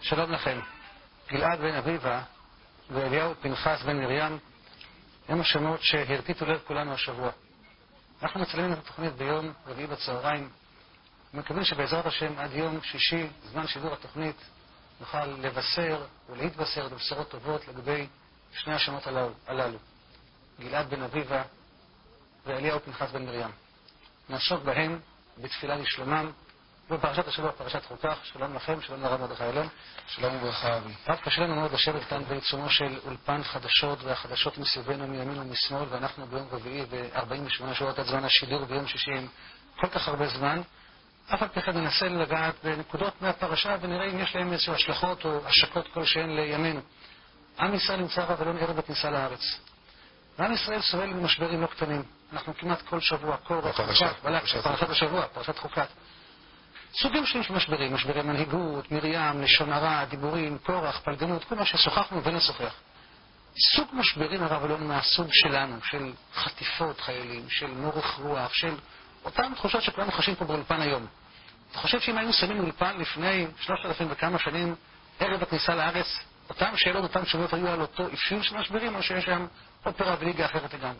שלום לכם. גלעד בן אביבה ואליהו פנחס בן מרים הם השמות שהרטיטו לב כולנו השבוע. אנחנו מצלמים את התוכנית ביום רביעי בצהריים. מקווים שבעזרת השם עד יום שישי, זמן שידור התוכנית, נוכל לבשר ולהתבשר בבשורות טובות לגבי שני השמות הללו, גלעד בן אביבה ואליהו פנחס בן מרים. נעסוק בהם בתפילה לשלומם בפרשת השבוע, פרשת חוקך. שלום לכם, שלום לרב מרדכי אלון. שלום וברכה אבי. רב, קשה לנו מאוד לשבת כאן בעיצומו של אולפן חדשות, והחדשות מסביבנו מימין ומשמאל, ואנחנו ביום רביעי ב-48 שעות עד זמן השידור, ביום שישי עם כל כך הרבה זמן. אף על פי כן ננסה לגעת בנקודות מהפרשה ונראה אם יש להם איזשהו השלכות או השקות כלשהן לימינו. עם ישראל נמצא רב אלון ערב הכניסה לארץ. ועם ישראל סובל ממשברים לא קטנים. אנחנו כמעט כל שבוע, פרשת השבוע, פרשת חוקת. סוגים שונים של משברים, משברי מנהיגות, מרים, לשון הרע, דיבורים, קורח, פלגנות, כל מה ששוחחנו ונשוחח. סוג משברים הרב אלון מהסוג שלנו, של חטיפות חיילים, של מורך רוח, של אותן תחושות שכולנו חשים פה באולפן היום. אתה חושב שאם היינו שמים אולפן לפני 3,000 וכמה שנים, ערב הכניסה לארץ, אותן שאלות, אותן תשובות היו על אותו אפיון של משברים, או שיש שם אופרה וליגה אחרת לגמרי?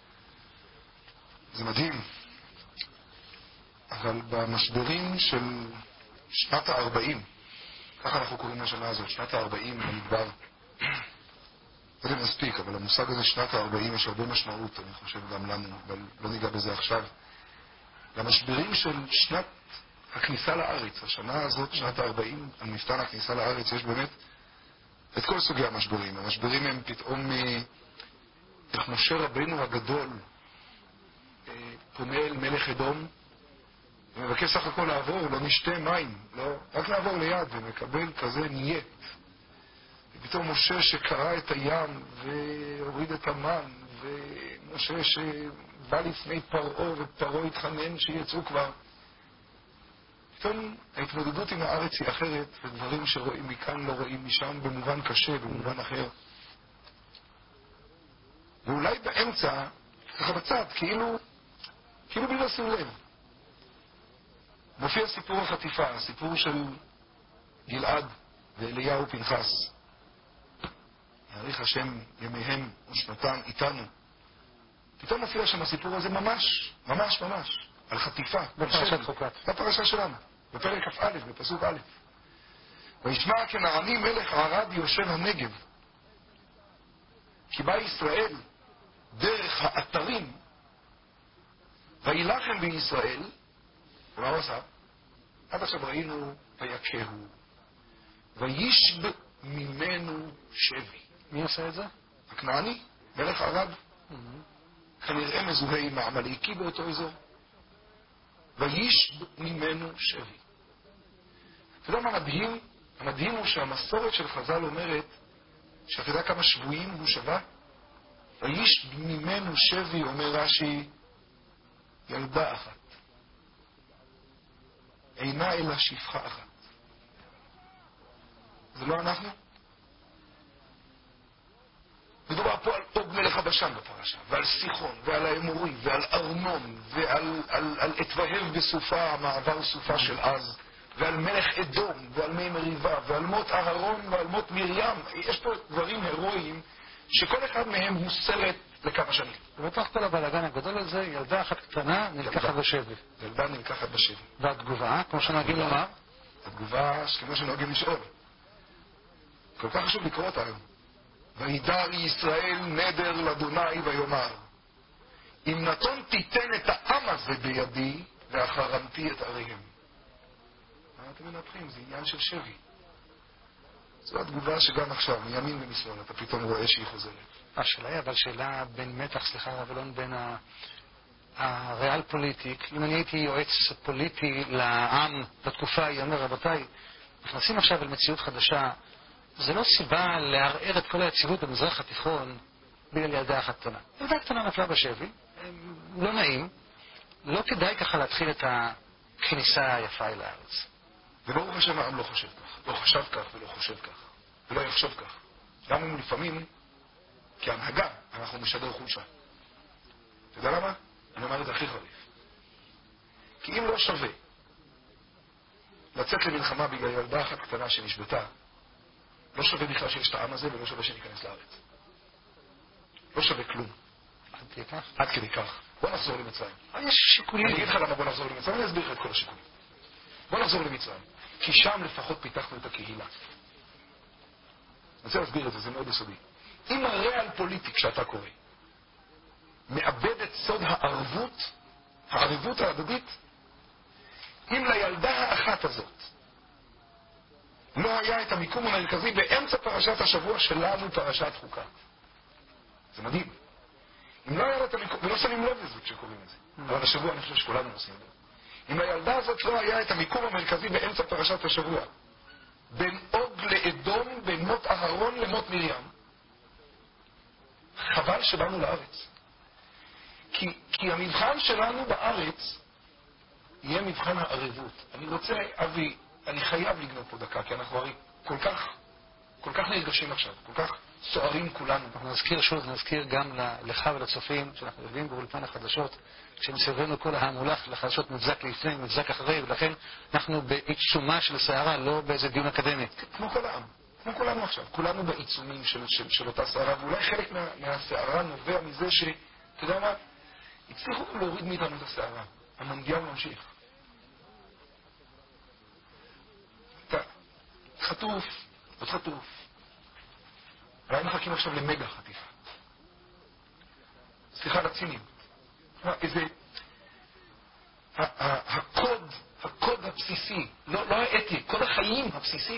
זה מדהים. אבל במשברים של שנת ה-40, ככה אנחנו קוראים לשנה הזאת, שנת ה-40 במדבר, זה מספיק, אבל המושג הזה שנת ה-40 יש הרבה משמעות, אני חושב גם לנו, אבל לא ניגע בזה עכשיו. למשברים של שנת הכניסה לארץ, השנה הזאת, שנת ה-40, על מפתן הכניסה לארץ, יש באמת את כל סוגי המשברים. המשברים הם פתאום איך משה רבנו הגדול פונה אל מלך אדום, ומבקש סך הכל לעבור, לא נשתה מים, לא, רק לעבור ליד, ומקבל כזה נייט. ופתאום משה שקרא את הים והוריד את המן, ומשה שבא לפני פרעה ופרעה התחנן שיצאו כבר. פתאום ההתמודדות עם הארץ היא אחרת, ודברים שרואים מכאן לא רואים משם, במובן קשה, במובן אחר. ואולי באמצע, ככה בצד, כאילו בלי לשים לב. מופיע סיפור החטיפה, הסיפור של גלעד ואליהו פנחס. יאריך השם ימיהם ושנתם איתנו. פתאום מופיע שם הסיפור הזה ממש, על חטיפה. בפרשת חוקת. בפרשה שלנו, בפרק כ"א, בפסוק א'. וישמע כנעני מלך ערד יושב הנגב. כי בא ישראל דרך האתרים, וילחם בישראל, ומה הוא עשה? עד עכשיו ראינו ויכהו, וישב ממנו שבי. מי עושה את זה? הכנעני, מלך ערד. כנראה מזוהה עם העמלקי באותו אזור. וישב ממנו שבי. אתה יודע מה מדהים? המדהים הוא שהמסורת של חז"ל אומרת, שאתה יודע כמה שבויים הוא שווה? וישב ממנו שבי, אומר רש"י, ילדה אחת. אינה אלא שפחה אחת. זה לא אנחנו? מדובר פה על אוג מלך הבשן בפרשה, ועל סיחון, ועל האמורי, ועל ארנון, ועל אתבהב בסופה, המעבר סופה של אז, ועל מלך אדום, ועל מי מריבה, ועל מות אהרון, ועל מות מרים. יש פה דברים הירואיים, שכל אחד מהם הוא סרט לכמה שנים. ובתוך כל הבלגן הגדול הזה, ילדה אחת קטנה נלקחת בשבי. ילדה נלקחת בשבי. והתגובה, כמו שנוהגים לומר? התגובה, כמו שנוהגים לשאול. כל כך חשוב לקרוא אותה היום. וידר ישראל נדר לאדוני ויאמר, אם נתון תיתן את העם הזה בידי, ואחרמתי את עריהם. מה אתם מנתחים? זה עניין של שבי. זו התגובה שגם עכשיו, מימין ומשמאל, אתה פתאום רואה שהיא חוזרת. השאלה היא אבל שאלה בין מתח, סליחה רב אלון, בין הריאל פוליטיק. אם אני הייתי יועץ פוליטי לעם בתקופה, היא אומר, רבותיי, נכנסים עכשיו אל מציאות חדשה, זה לא סיבה לערער את כל היציבות במזרח התיכון בגלל ילדה אחת קטנה. ילדה קטנה נפלה בשבי, לא נעים, לא כדאי ככה להתחיל את הכניסה היפה אל הארץ. וברוך השם העם לא חושב כך, לא חשב כך ולא חושב כך, ולא יחשוב כך. גם אם לפעמים, כהנהגה, אנחנו משדר חולשה. אתה יודע למה? אני אומר את זה הכי חריף. כי אם לא שווה לצאת למלחמה בגלל ילדה אחת קטנה שנשבתה, לא שווה בכלל שיש את העם הזה ולא שווה שניכנס לארץ. לא שווה כלום. עד כדי כך. בוא נחזור למצרים. יש שיקולים. אני אגיד לך למה בוא נחזור למצרים, אני אסביר לך את כל השיקולים. בוא נחזור למצרים. כי שם לפחות פיתחנו את הקהילה. אני רוצה להסביר את זה, זה מאוד יסודי. אם הריאל פוליטיק שאתה קורא, מאבד את סוד הערבות ההדדית, אם לילדה האחת הזאת לא היה את המיקום המרכזי באמצע פרשת השבוע שלנו, פרשת חוקה. זה מדהים. אם לא היה לה את המיקום, ולא שמים לב לזה כשקוראים את זה, אבל השבוע אני חושב שכולנו עושים לב. אם לילדה הזאת לא היה את המיקום המרכזי באמצע פרשת השבוע, בין אוג לאדום, בין מות אהרון למות מרים, חבל שבאנו לארץ. כי המבחן שלנו בארץ יהיה מבחן הערבות. אני רוצה, אבי, אני חייב לגנוב פה דקה, כי אנחנו הרי כל כך נרגשים עכשיו, כל כך סוערים כולנו. אנחנו נזכיר גם לך ולצופים, שאנחנו יושבים באולפן החדשות, כשמסביבנו כל ההמולך לחדשות מבזק לפני, מבזק אחרי, ולכן אנחנו בעיצומה של סערה, לא באיזה דיון אקדמי. כמו כל העם, כמו כולנו עכשיו, כולנו בעיצומים של אותה סערה, ואולי חלק מהסערה נובע מזה אתה יודע מה, הצליחו להוריד מאיתנו את הסערה. המונדיאל ממשיך. אתה חטוף, עוד חטוף. אולי מחכים עכשיו למגה חטיפה. סליחה על הצינים. איזה... הקוד הבסיסי, לא האתי, קוד החיים הבסיסי,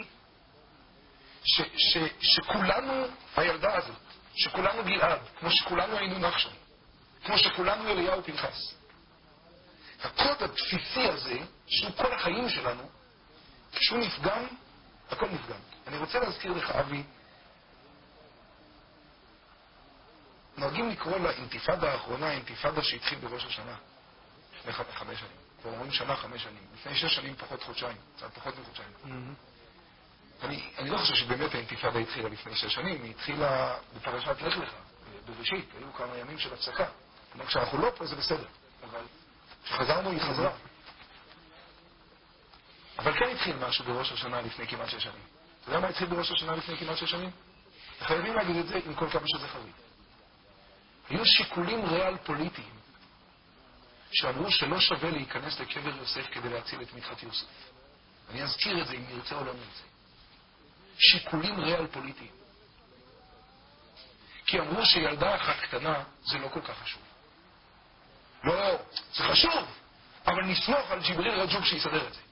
שכולנו הילדה הזאת, שכולנו גלעד, כמו שכולנו היינו נחשון, כמו שכולנו אליהו פנחס. הקוד הבסיסי הזה, שהוא כל החיים שלנו, כשהוא נפגם, הכל נפגם. אני רוצה להזכיר לך, אבי, נוהגים לקרוא לאינתיפאדה האחרונה, האינתיפאדה שהתחיל בראש השנה. לפני 5 שנים. כבר אומרים שנה 5 שנים. לפני 6 שנים פחות חודשיים. קצת פחות מחודשיים. אני לא חושב שבאמת האינתיפאדה התחילה לפני 6 שנים. היא התחילה בפרשת לך לך, בראשית. היו כמה ימים של הפסקה. כלומר, כשאנחנו לא פה זה בסדר. אבל כשחזרנו היא חזרה. אבל כן התחיל משהו בראש השנה לפני כמעט 6 שנים. אתה יודע מה התחיל בראש השנה לפני כמעט 6 שנים? חייבים להגיד את זה עם כל כמה שזה חריג. היו שיקולים ריאל פוליטיים שאמרו שלא שווה להיכנס לקבר יוסף כדי להציל את מדחת יוסף. אני אזכיר את זה אם נרצה או לא נרצה. שיקולים ריאל פוליטיים. כי אמרו שילדה אחת קטנה זה לא כל כך חשוב. לא, זה חשוב, אבל נסמוך על ג'יבריל רג'וב שיסדר את זה.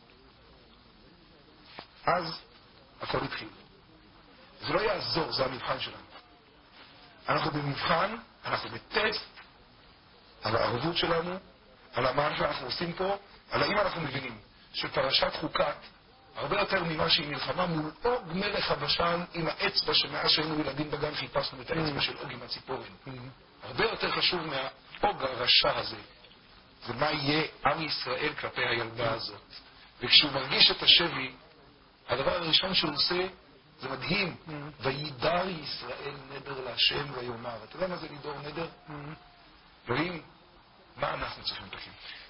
אז הכל התחיל. זה לא יעזור, זה המבחן שלנו. אנחנו במבחן, אנחנו בטסט על הערבות שלנו, על מה שאנחנו עושים פה, על האם אנחנו מבינים שפרשת חוקת, הרבה יותר ממה שהיא מלחמה מול אוג מלך הבשן עם האצבע שמאז שהיינו ילדים בגן חיפשנו את האצבע של אוג עם הציפורן. הרבה יותר חשוב מהאוג הרשע הזה. זה מה יהיה עם ישראל כלפי הילדה הזאת. וכשהוא מרגיש את השבי, הדבר הראשון שהוא עושה, זה מדהים. וידר ישראל נדר להשם ויאמר. אתה יודע מה זה לידור נדר? אלוהים, מה אנחנו צריכים לתקן?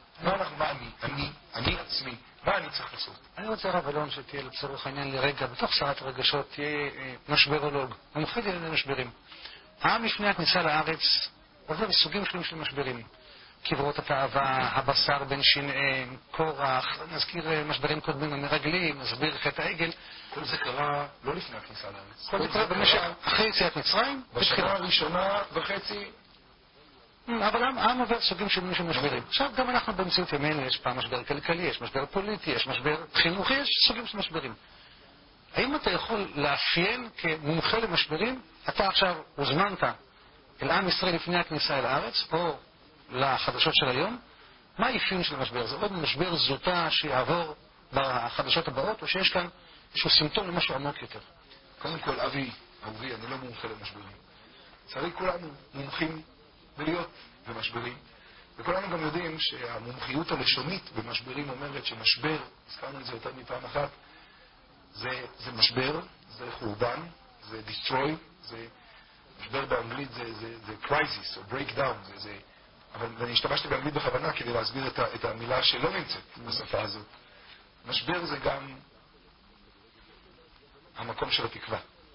אני עצמי, מה אני צריך לעשות? אני רוצה רב אלון שתהיה לצורך העניין לרגע, בתוך סערת הרגשות תהיה משברולוג, מומחה למשברים. העם לפני הכניסה לארץ עובר סוגים שונים של משברים. קברות התאווה, הבשר בין שינאיהם, קורח, נזכיר משברים קודמים המרגלים, נסביר חטא העגל. כל זה קרה לא לפני הכניסה לארץ. כל זה קרה במשך אחרי יציאת מצרים. בשנה הראשונה וחצי. אבל העם עובר סוגים שונים של משברים. עכשיו גם אנחנו במציאות ימינו, יש פעם משבר כלכלי, יש משבר פוליטי, יש משבר חינוכי, יש סוגים של משברים. האם אתה יכול לאפיין כמומחה למשברים? אתה עכשיו הוזמנת אל עם ישראל לפני הכניסה אל הארץ, או לחדשות של היום, מה האפיון של המשבר? זה עוד משבר זוטה שיעבור בחדשות הבאות, או שיש כאן איזשהו סימפטום למשהו עמוק יותר? קודם כל, אבי, אהובי, אני לא מומחה למשברים. לצערי כולנו מומחים בלהיות במשברים, וכולנו גם יודעים שהמומחיות הלשונית במשברים אומרת שמשבר, הזכרנו את זה יותר מפעם אחת, זה משבר, זה חורבן, זה destroy, זה משבר באנגלית, זה crisis או breakdown, אבל אני השתמשתי באנגלית בכוונה כדי להסביר את המילה שלא נמצאת בשפה הזאת. משבר זה גם המקום של התקווה.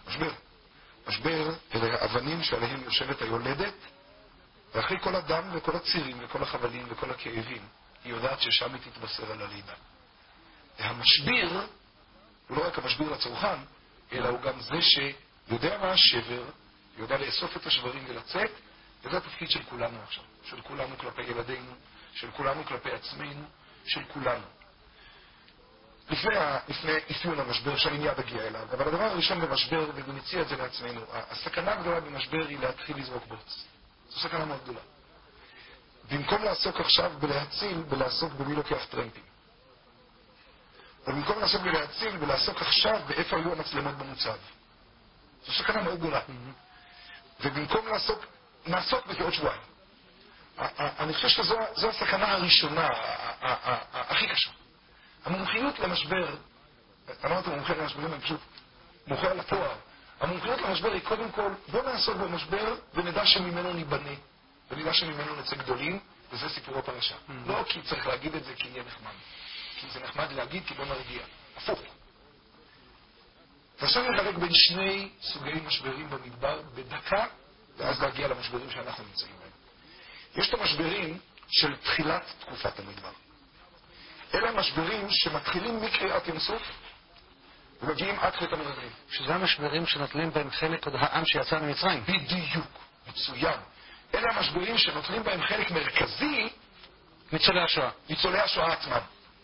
משבר. משבר אלה האבנים שעליהם יושבת היולדת, ואחרי כל הדם וכל הצירים וכל החבלים וכל הכאבים, היא יודעת ששם היא תתבשר על הלידה. והמשבר הוא לא רק המשבר לצרכן, אלא הוא גם זה שיודע מה השבר, יודע לאסוף את השברים ולצאת, וזה התפקיד של כולנו עכשיו. של כולנו כלפי ילדינו, של כולנו כלפי עצמנו, של כולנו. לפני אפיון המשבר, שאני מיד אגיע אליו, אבל הדבר הראשון במשבר, ונציע את זה לעצמנו, הסכנה הגדולה במשבר היא להתחיל לזרוק בוץ. זו סכנה מאוד גדולה. במקום לעסוק עכשיו בלהציל, בלעסוק במי לוקח טרמפים. ובמקום לעסוק בלהציל, ולעסוק עכשיו באיפה היו המצלמות במוצב. זו סכנה מאוד גדולה. ובמקום נעסוק בזה עוד שבועיים. אני חושב שזו הסכנה הראשונה, הכי קשה. המומחיות למשבר, אמרתי מומחה למשברים, אני פשוט מומחה על התואר. המומחיות למשבר היא קודם כל, בוא נעסוק במשבר ונדע שממנו ניבנה, ונדע שממנו נצא גדולים, וזה סיפור הפרשה. לא כי צריך להגיד את זה כי יהיה נחמד. כי זה נחמד להגיד כי בוא נרגיע. הפוך. ועכשיו נחלק בין שני סוגי משברים במדבר בדקה, ואז להגיע למשברים שאנחנו נמצאים בהם. יש את המשברים של תחילת תקופת המדבר. אלה המשברים שמתחילים מקריאת ים סוף ומגיעים עד חטא המרגלים. שזה המשברים שנוטלים בהם חלק עוד העם שיצא ממצרים. בדיוק, מצוין. אלה המשברים שנוטלים בהם חלק מרכזי, ניצולי השואה. ניצולי השואה עצמם.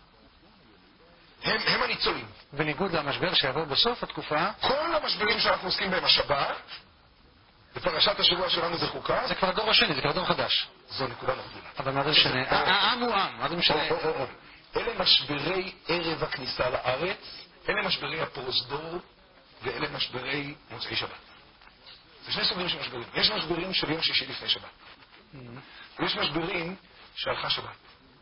הם הניצולים. בניגוד למשבר שיעבור בסוף התקופה, כל המשברים שאנחנו עוסקים בהם השבת, בפרשת השבוע שלנו זה חוקה. זה כבר הדור השני, זה כבר דור חדש. זו נקודה מאוד גדולה. אבל מה זה משנה? העם הוא עם, מה זה משנה? אלה משברי ערב הכניסה לארץ, אלה משברי הפרוזדור, ואלה משברי מוצאי שבת. זה שני סוגים של משברים. יש משברים של יום שישי לפני שבת. ויש משברים שהלכה שבת.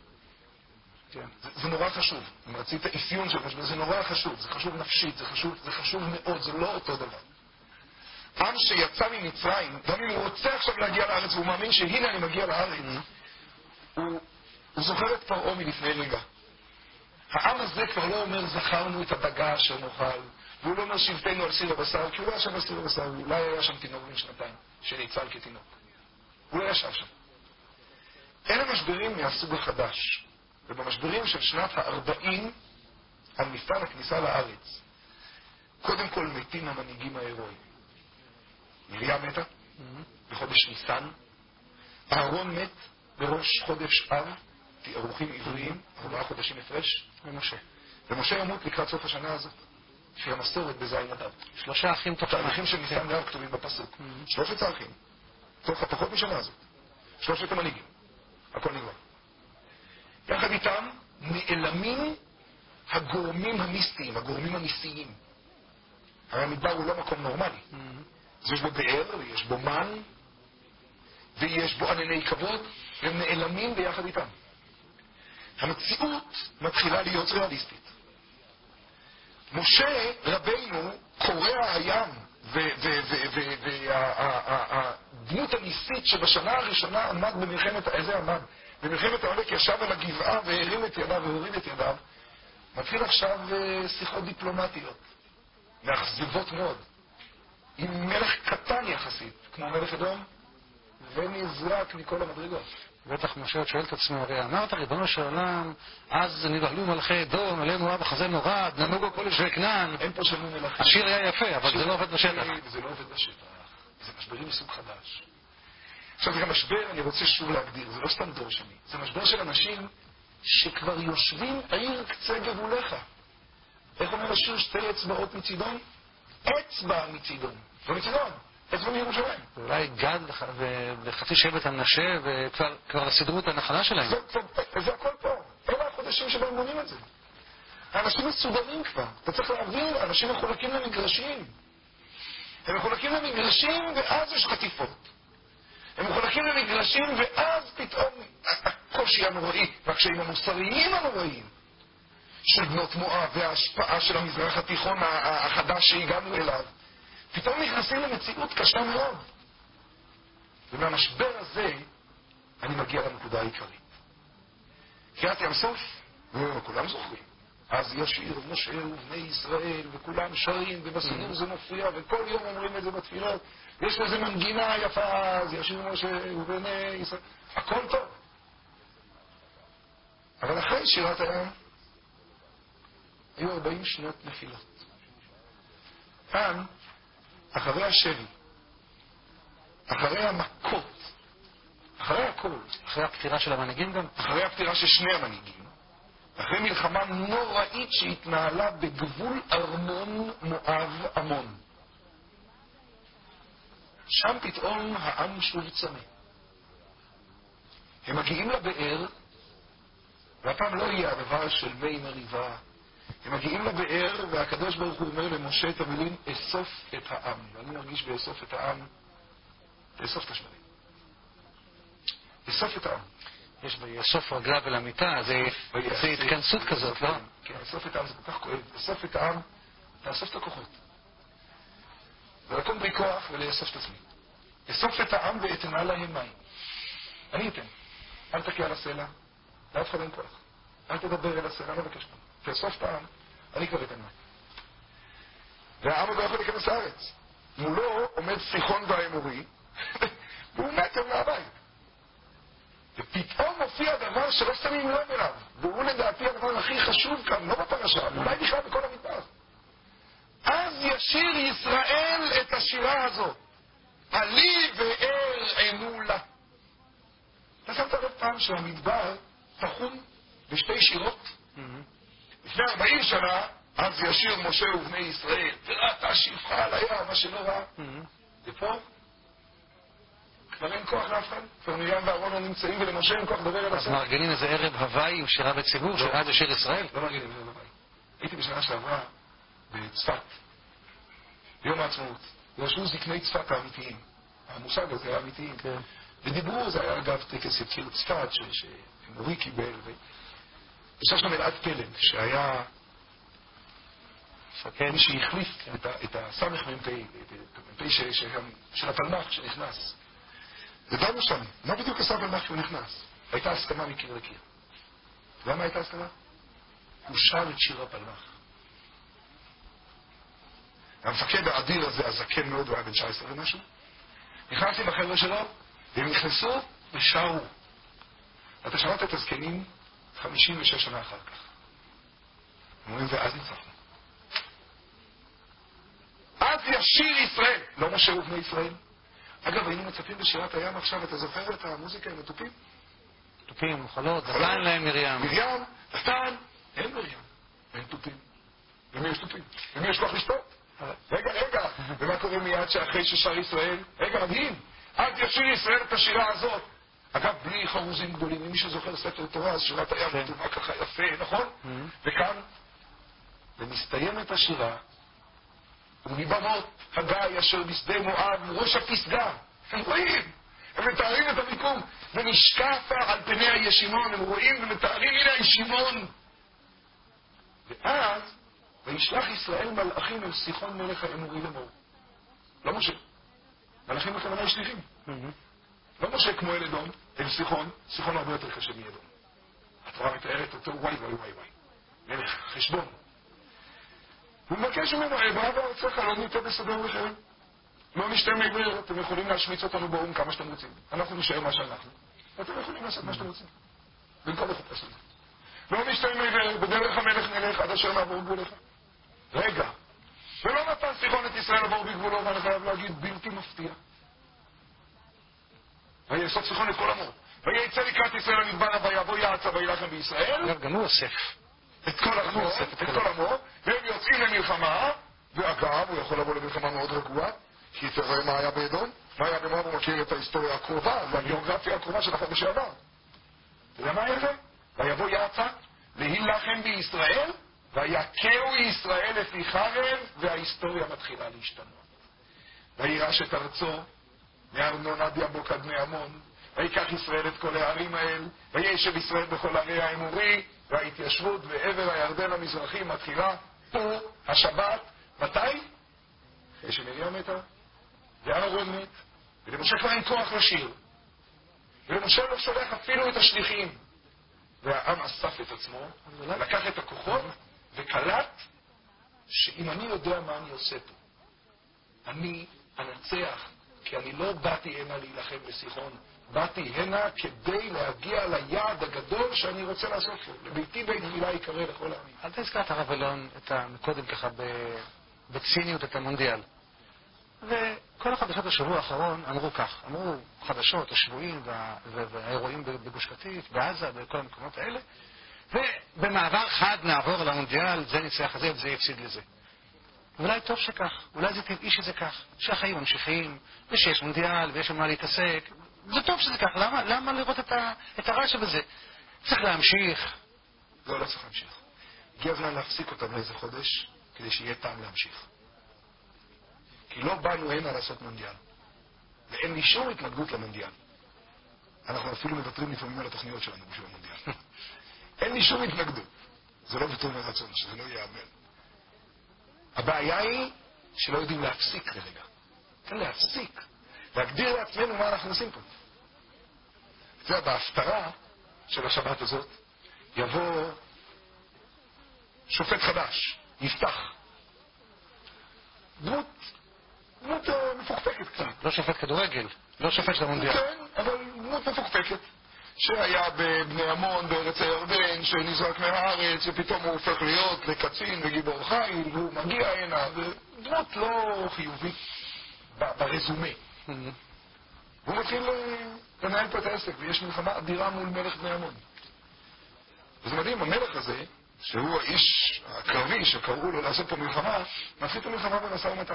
זה נורא חשוב. אם רצית אפיון של משבר, זה נורא חשוב. זה חשוב נפשית, זה חשוב מאוד, זה לא אותו דבר. עם שיצא ממצרים, גם אם הוא רוצה עכשיו להגיע לארץ, והוא מאמין שהנה אני מגיע לארץ, הוא זוכר את פרעה מלפני רגע. העם הזה כבר לא אומר זכרנו את הדגה אשר נאכל, והוא לא אומר שבטנו על סיר הבשר, כי הוא לא ישב על סיר הבשר, הוא אולי היה שם תינוק בן שנתיים, שניצל כתינוק. הוא לא ישב שם. אלה משברים מהסוג החדש, ובמשברים של שנת ה-40 על מפעל הכניסה לארץ, קודם כל מתים המנהיגים ההירואיים. מרים מתה בחודש ניסן, אהרון מת בראש חודש אב, תארוכים עבריים, 4 חודשים הפרש, ומשה ימות לקראת סוף השנה הזאת, של המסורת בזין אדר. 3 אחים תוך שנה. תאריכים של ניסן גם כתובים בפסוק. 3 אחים, תוך הפחות משנה הזאת. 3 המנהיגים. הכל נגמר. יחד איתם נעלמים הגורמים המיסטיים, הגורמים הניסיים. הרי המדבר הוא לא מקום נורמלי. אז יש בו באר, ויש בו מן, ויש בו ענני כבוד, והם נעלמים ביחד איתם. המציאות מתחילה להיות ריאליסטית. משה רבינו קורע הים, והדמות הניסית שבשנה הראשונה עמד במלחמת, איזה עמד? במלחמת העמלק ישב על הגבעה והרים את ידיו והוריד את ידיו. מתחיל עכשיו שיחות דיפלומטיות, מאכזבות מאוד, עם מלך קטן יחסית, כמו מלך אדום, ונזרק מכל המדרגות. בטח משה שואל את עצמו, הרי אמרת ריבונו של עולם, אז נבהלו מלכי אדום, עליהם מואב החזה נורד, נמוגו כל יושבי כנען. אין פה שלנו מלכים. השיר היה יפה, אבל זה לא עובד בשטח. זה לא עובד בשטח. זה משברים מסוג חדש. עכשיו, זה משבר, אני רוצה שוב להגדיר, זה לא סתם דור שני. זה משבר של אנשים שכבר יושבים עיר קצה גבולך. איך אומר השיר? 2 אצבעות מצידון? אצבע מצידון. לא מצידון. אצבע מירושלים. אולי גד וחצי שבט המנשה, וכבר סידרו את הנחלה שלהם. זה הכל פה. אלה החודשים שבהם בונים את זה. האנשים מסודרים כבר. אתה צריך להבין, האנשים מחולקים למגרשים. הם מחולקים למגרשים ואז יש חטיפות. הם מחולקים למגרשים ואז פתאום הקושי הנוראי והקשיים המוסריים הנוראיים של בנות מואב וההשפעה של המזרח התיכון החדש שהגענו אליו פתאום נכנסים למציאות קשה מאוד. ומהמשבר הזה אני מגיע לנקודה העיקרית. קריאת ים סוף, כולם זוכרים. אז ישיר משה ובני ישראל, וכולם שרים, ובסידור זה מופיע, וכל יום אומרים את זה בתפילות. יש לזה מנגינה יפה, אז ישיר משה ובני ישראל. הכל טוב. אבל אחרי שירת הים, היו 40 שנות נפילות. כאן, אחרי השבי, אחרי המכות, אחרי הכל, אחרי הפטירה של המנהיגים גם? אחרי הפטירה של שני המנהיגים, אחרי מלחמה נוראית שהתנהלה בגבול ארמון מואב עמון. שם פתאום העם שוב צמא. הם מגיעים לבאר, והפעם לא יהיה הדבר של מי מריבה. הם מגיעים לבאר, והקדוש ברוך הוא אומר למשה את המילים, אסוף את העם. ואני מרגיש באסוף את העם, לאסוף את השמרים. אסוף את העם. יש ביאסוף רגליו אל המיטה, זה התכנסות כזאת, לא? כן, אסוף את העם זה כל כך כואב. אסוף את העם, לאסוף את הכוחות. ולקום בי כוח ולאסוף את עצמי. אסוף את העם ואתנה להם מים. אני אתן. אל תקע על הסלע, לאף אחד אין כוח. אל תדבר אל הסלע, לא בקש כלום. תאסוף את העם, אני כבר אתן מים. והעם עוד לא יכול להיכנס לארץ. מולו עומד סיחון והאמורי, והוא מטר מהבית. ופתאום מופיע דבר שלא שמים לב אליו, והוא לדעתי הדבר הכי חשוב כאן, לא בפרשה, אולי בכלל בכל המדבר. אז ישיר ישראל את השירה הזאת, עלי ואר ענו לה. אתה שמת לב פעם שהמדבר תחום בשתי שירות? לפני 40 שנה, אז ישיר משה ובני ישראל, וראתה שפחה על הים, מה שלא ראה. ופה, כבר אין כוח לאף אחד, כבר מרים ואהרון לא נמצאים, ולמשה אין כוח לדבר על אז מארגנים איזה ערב הוואי עם שירה בציבור, שאז ישיר ישראל? לא מארגנים ערב הוואי. הייתי בשנה שעברה בצפת, ביום העצמאות, וישבו זקני צפת האמיתיים, המושג הזה האמיתיים, ודיברו, זה היה אגב טקס יקיר צפת, שמורי קיבל, וישב שם אלעד פלד, שהיה מי שהחליף את הסמך מ"פ, של הפלמ"ח שנכנס. ודנו שם, מה בדיוק עשה הפלמ"ח כשהוא נכנס? הייתה הסכמה מקיר לקיר. למה הייתה הסכמה? הוא שר את שיר הפלמ"ח. המפקד האדיר הזה, הזקן מאוד, הוא היה בן 19 ומשהו, נכנס עם החבר'ה שלו, והם נכנסו ושרו. אתה שמעת את הזקנים 56 שנה אחר כך. הם אומרים, ואז ניצחנו. אז ישיר ישראל, לא משה ובני ישראל. אגב, היינו מצפים בשירת הים עכשיו, אתה זוכר את המוזיקה עם התופים? תופים, חולות, דתן להם מרים. מרים, דתן, אין מרים, אין תופים. למי יש תופים? למי יש כוח לשתות? רגע, ומה קורה מיד שאחרי ששר ישראל? רגע, מדהים. אז ישיר ישראל את השירה הזאת. אגב, בלי חרוזים גדולים, מי שזוכר ספר תורה, אז שירת הים כתובה ככה יפה, נכון? וכאן, ומסתיימת השירה, ומבמות הגיא אשר בשדה מואב, ראש הפסגה. הם רואים, הם מתארים את המיקום, ונשקפה על פני הישימון, הם רואים ומתארים, הנה הישימון. ואז, וישלח ישראל מלאכים אל סיחון מלך האמורי לאמור. לא משה. מלאכים בכוונה שליחים. לא משה כמו אל אדום, אל סיחון, סיחון הרבה יותר קשה מאדום. התורה מתארת אותו וואי. מלך חשבון. הוא מבקש ממנו, אברהם וארצך, לא ניתן לסדר לכם. לא נשתה מעבר, אתם יכולים להשמיץ אותנו באום כמה שאתם רוצים. אנחנו נשאר מה שאנחנו. אתם יכולים לעשות מה שאתם רוצים. במקום לחפש לזה. לא נשתה מעבר, בדרך המלך נלך עד אשר נעבור גבוליך. רגע. ולא נתן סיחון את ישראל עבור בגבולו, ואני חייב להגיד, בלתי מפתיע. ויאסוף סיחון את כל עמו. ויצא לקראת ישראל המדבר, ויבוא יעצה וילחם בישראל. גם הוא אוסף. את כל עמו, והם יוצאים למלחמה, ואגב, הוא יכול לבוא למלחמה מאוד רגועה, כי תראה מה היה באדום, מה היה במואב, הוא מכיר את ההיסטוריה הקרובה, זה הגיאוגרפיה הקרובה של החודש שעבר. אתה יודע מה היה זה? ויבוא יעצה, להילחם בישראל, ויקהו ישראל לפי חרב, וההיסטוריה מתחילה להשתנות. וירש את ארצו, מארנון עד יבוק עד בני עמון, ויקח ישראל את כל הערים האל, וישב ישראל בכל ערי האמורי, וההתיישבות ועבר הירדן המזרחי מתחילה פה, השבת, מתי? אחרי שמרים מתה, ואהרון מת, ולמשה כבר אין כוח לשיר, ולמשה לא שולח אפילו את השליחים, והעם אסף את עצמו, לקח את הכוחות, וקלט שאם אני יודע מה אני עושה פה, אני אנצח, כי אני לא באתי הנה להילחם בסיחון, באתי הנה כדי להגיע ליעד הגדול שאני רוצה לעשות פה. לביתי בית תפילה יקרא לכל העמים. אל תזכרת הרב אלון מקודם ככה בציניות את המונדיאל. וכל החדשות השבוע האחרון אמרו כך, אמרו חדשות, השבועים והאירועים בגוש קטיף, בעזה, בכל המקומות האלה, ובמעבר חד נעבור למונדיאל, זה ניצח לזה וזה יפסיד לזה. אולי טוב שכך, אולי זה טבעי שזה כך, שהחיים ממשיכים, ושיש מונדיאל ויש על מה להתעסק. זה טוב שזה כך, למה לראות את הרע שבזה? צריך להמשיך. לא צריך להמשיך. הגיע הזמן להפסיק אותם לאיזה חודש, כדי שיהיה טעם להמשיך. כי לא באנו הנה לעשות מונדיאל. ואין לי שום התנגדות למונדיאל. אנחנו אפילו מוותרים לפעמים על התוכניות שלנו בשביל המונדיאל. אין לי שום התנגדות. זה לא ויתור מרצון, שזה לא ייאמן. הבעיה היא שלא יודעים להפסיק לרגע. כן, להפסיק. להגדיר לעצמנו מה אנחנו עושים פה. זה בהפטרה של השבת הזאת, יבוא שופט חדש, יפתח. דמות מפוקפקת קצת. לא שופט כדורגל, לא שופט של המונדיאל. כן, אבל דמות מפוקפקת. שהיה בבני עמון, בארץ הירדן, שנזרק מהארץ, ופתאום הוא הופך להיות לקצין וגיבור חיל, והוא מגיע הנה, ודמות לא חיובית ברזומה. והוא מתחיל לנהל פה את העסק, ויש מלחמה אדירה מול מלך בני עמון. וזה מדהים, המלך הזה, שהוא האיש הקרבי שקראו לו לעשות פה מלחמה, מתחיל את המלחמה במשא ומתן.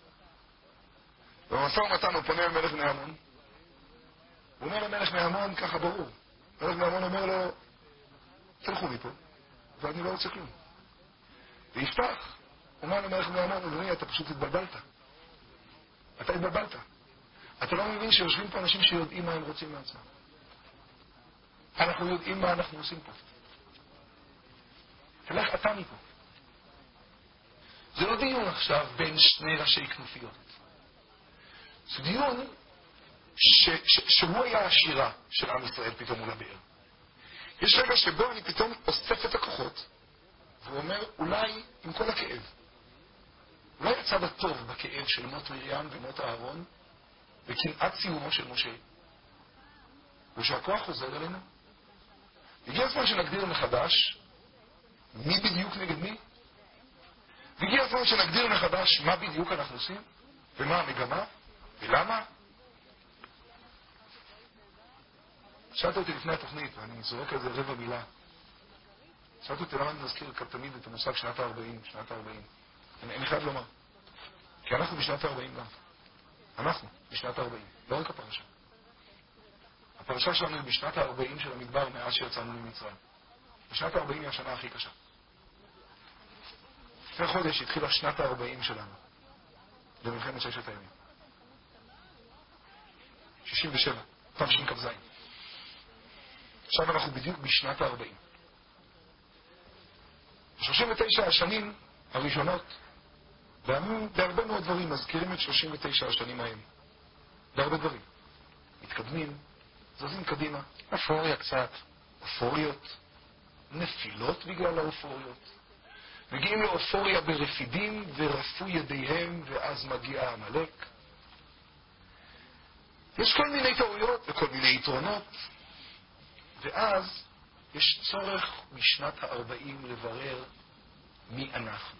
ובמשא ומתן הוא פונה אל מלך בני עמון, הוא אומר למלך בני עמון ככה ברור. מלך בני עמון אומר לו, תלכו מפה, ואני לא רוצה כלום. ויפתח, אומר למלך בני עמון, אדוני, אתה פשוט התבלבלת. אתה התבלבלת. אתה לא מבין שיושבים פה אנשים שיודעים מה הם רוצים מעצמם. אנחנו יודעים מה אנחנו עושים פה. תלך אתה מפה. זה לא דיון עכשיו בין שני ראשי כנופיות. זה דיון שהוא היה השירה של עם ישראל פתאום מול הבאר. יש רגע שבו אני פתאום אוסף את הכוחות, והוא אומר, אולי עם כל הכאב, אולי הצד הטוב בכאב של מות מרים ומות אהרון, וכמעט סיומו של משה, הוא שהכוח חוזר אלינו. הגיע הזמן שנגדיר מחדש מי בדיוק נגד מי, והגיע הזמן שנגדיר מחדש מה בדיוק אנחנו עושים, ומה המגמה, ולמה. שאלת אותי לפני התוכנית, ואני זורק על זה רבע מילה. שאלת אותי למה אני מזכיר תמיד את המושג שנת ה-40, שנת ה-40. אני חייב לומר, כי אנחנו בשנת ה-40 גם. אנחנו בשנת ה-40, לא רק הפרשה. הפרשה שלנו היא בשנת ה-40 של המדבר מאז שיצאנו ממצרים. בשנת ה-40 היא השנה הכי קשה. לפני חודש התחילה שנת ה-40 שלנו, במלחמת ששת הימים. 67, תשכ"ז. עכשיו אנחנו בדיוק בשנת ה-40. 39 השנים הראשונות, בהרבה מאוד דברים מזכירים את 39 השנים ההם. בהרבה דברים. מתקדמים, זזים קדימה. אפוריה קצת. אפוריות, נפילות בגלל האופוריות. מגיעים לאופוריה ברפידים ורפו ידיהם, ואז מגיע המלאק. יש כל מיני טעויות וכל מיני יתרונות, ואז יש צורך משנת ה-40 לברר מי אנחנו.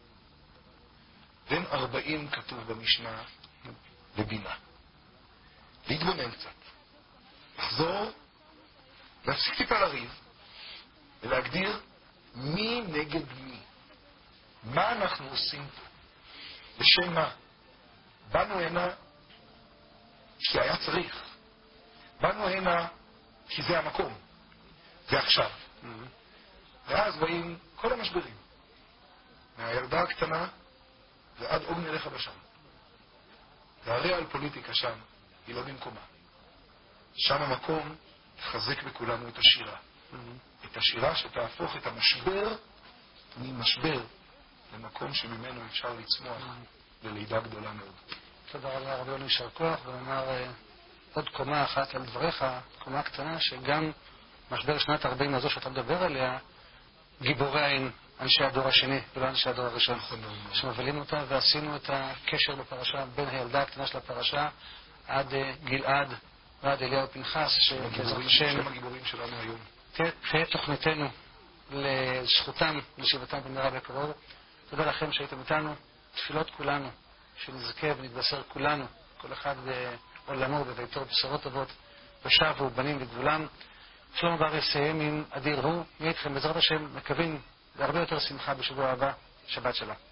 בין 40 כתוב במשנה לבינה. להתבונן קצת. לחזור, להפסיק טיפה לריב, ולהגדיר מי נגד מי. מה אנחנו עושים פה? לשם מה? באנו הנה כי היה צריך. באנו הנה כי זה המקום. זה עכשיו. ואז באים כל המשברים. מהילדה הקטנה ועד עוג נלך בשם. והרי על פוליטיקה שם היא לא במקומה. שם המקום תחזק בכולנו את השירה. את השירה שתהפוך את המשבר ממשבר למקום שממנו אפשר לצמוח ללידה גדולה מאוד. תודה רבה רבי אלון, יישר כוח, ולומר עוד קומה אחת על דבריך, קומה קטנה, שגם משבר שנת ה-40 הזו שאתה מדבר עליה, גיבורי אנשי הדור השני ולא אנשי הדור הראשון שמובילים אותה, ועשינו את הקשר בפרשה בין הילדה הקטנה של הפרשה עד גלעד ועד אליהו פנחס, שבעזרת השם שהם הגיבורים שלנו היום. תהיה תוכניתנו לזכותם לשיבתם במהרה בקרוב. תודה לכם שהייתם איתנו, תפילות כולנו שנזכה ונתבשר כולנו, כל אחד בעולמו ובביתו, בשורות טובות ושבו בנים לגבולם. שלמה בר יסיים עם אדיר הוא, נהיה איתכם בעזרת השם, מקווים להרבה יותר שמחה בשבוע הבא. שבת שלום.